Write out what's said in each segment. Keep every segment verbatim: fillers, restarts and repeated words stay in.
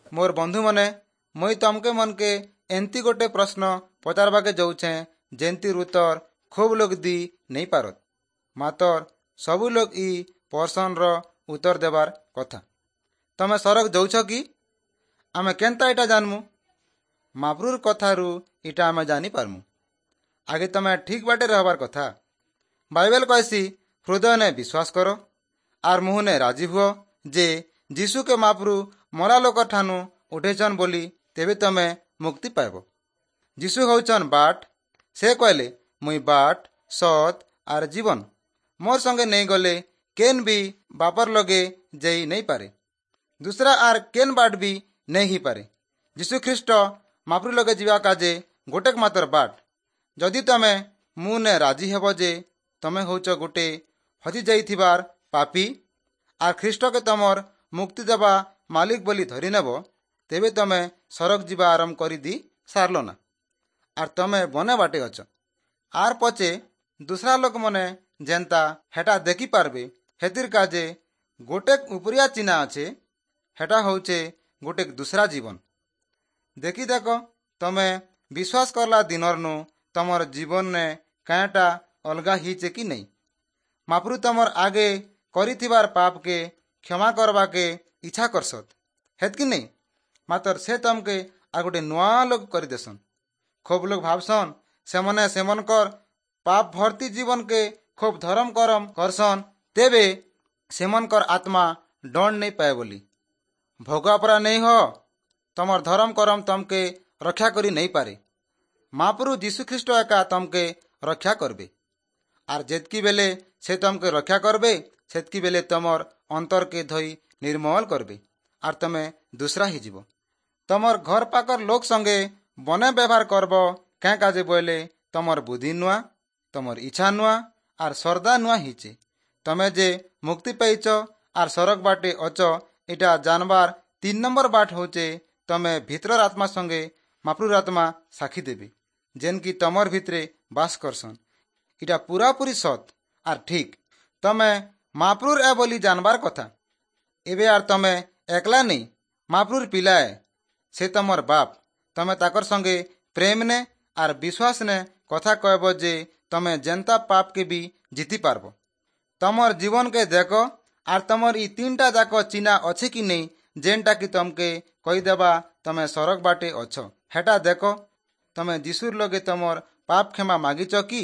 मोर बंधु मने मुई तमके मन के एंती गोटे प्रश्न पचारबाके जाऊे जेंतिर उत्तर खूब लोग दी नहीं पारत मातर सबू लोग इ प्रश्न रो उत्तर देवार कथा। तमे सरक जाऊछ कि आमे केनता इटा जानमु महाप्रभुर कथारू इटा आमे जानी पारमु। आगे तमे ठीक बाटे रहबार कथा। बाइबल कहसी हृदय ने विश्वास करो आर मुँह ने राजी हुओ जे जीशु के महाप्रभु मरा लोक ठानु उठेछन बोली तेबे तमे मुक्ति पाइब। जीशु हौछन बाट। से कहले मुई बाट सत आर जीवन मोर संगे नहीं गले केन भी बापर लगे जई नहीं पारे दूसरा आर केन बाट भी नहीं ही पारे। जीशु ख्रीष्ट महाप्रभु लगे जीवा काजे गोटेक मात्र बाट। जदि तमे मुँह ने राजी हेब जे तमे हौच गोटे हजि जाइथिबार पापी आर ख्रीष्ट के तमर मुक्ति देवा मालिक बोली धरी नेब तेबे तमे सरक जीवा आरंभ करी दी सारलो ना आर तमे बने बाटे अच। आर पचे दूसरा लोक मने जेंता हेटा देखी पारबे हेतिर काजे गोटेक उपरिया चिन्हा अच्छे हेटा हौचे गोटेक दूसरा जीवन। देखी देखो तमे विश्वास करला दिनरनु तमर जीवन ने कायाटा अलगा हिचे कि नहीं। महाप्रभु तमर आगे करिथिबार पाप के क्षमा करबा के इच्छा करसत हेत कि नहीं मातर से तमके आ गोटे नुआ लोग कर देसन। खूब लोग भावसन से मने सेमनकर पाप भर्ती जीवन के खूब धर्म करम करसन तेबे सेमनकर आत्मा दंड नहीं पाए बोली भोगापरा नहीं हो तमर धर्म करम तमके रक्षा करी नहीं पारे। महाप्रभु जीशु ख्रीष्ट एका तमके रक्षा करबे आर जेतकी बेले से तमके रक्षा करबे सेतकी बेले तमर अंतर के धोई निर्मल करबे आर तमे दूसरा ही जीव तमर घर पाकर लोक संगे बने व्यवहार करब क्या काजे बोले तमर बुद्धि नुआ तमर इच्छा नुआ आर श्रद्धा नुआ हिचे। तमे जे मुक्ति पाइच आर सरक बाटे अच इटा जानबार तीन नंबर बाट होचे तमे भीतर आत्मा संगे महाप्रभुर आत्मा साखी देबी जेन की तमर भितरे बास करसन इटा पूरा पूरी सत आर ठीक। तमे महाप्रभुर ए बोली जानबार कथा एबे आर तमे एकला नहीं महाप्रभुर पिलाए से तमर बाप तमे ताकर संगे प्रेम ने आर विश्वास ने कथा कहब जे तमे जनता पाप के भी जीती पारब। तमर जीवन के देखो आर तमर ई तीनटा जाक चिन्हा अच्छे कि नहीं जेनटा कि तमके कहीदेबा तमे सरक बाटे अछ हेटा देखो तमे जीशुर लगे तमर पाप क्षमा मागिच कि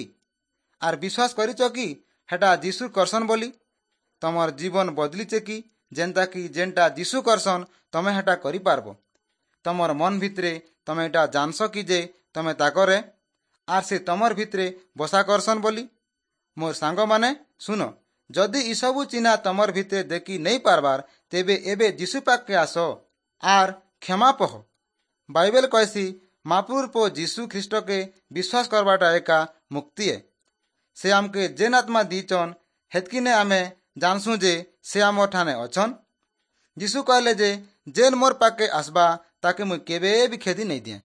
आर विश्वास करिच कि हेटा जीशु करसन बोली तमर जीवन बदलीचे कि जेनता कि जेनटा जीशु करसन तमे हेटा करि पारबो। तमर मन भितरे तमे एटा जानस कि जे तमे ताकरे आर से तमर भितरे बसा करसन बोली। मोर सांग माने सुनो जदि इ सबु चिन्हा तमर भितरे देखी नहीं पारबार तेबे एबे जीशु पाक के आसो आर क्षमा पह। बाइबल कहसी महाप्रभुर पो जीशु ख्रीष्ट के विश्वास करबाटा एका मुक्ति है। से आमके जेन आत्मा दीचन हेतकी ने आमे जानसु जे से आम ठाने अछन। जीशु कहले जे जेन मोर पाके आसबा ताके मुई केबे भी खेदी नहीं दिए।